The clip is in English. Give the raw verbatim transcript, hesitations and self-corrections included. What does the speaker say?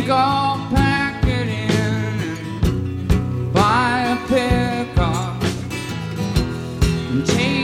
think I'll pack it in and buy a pickup and take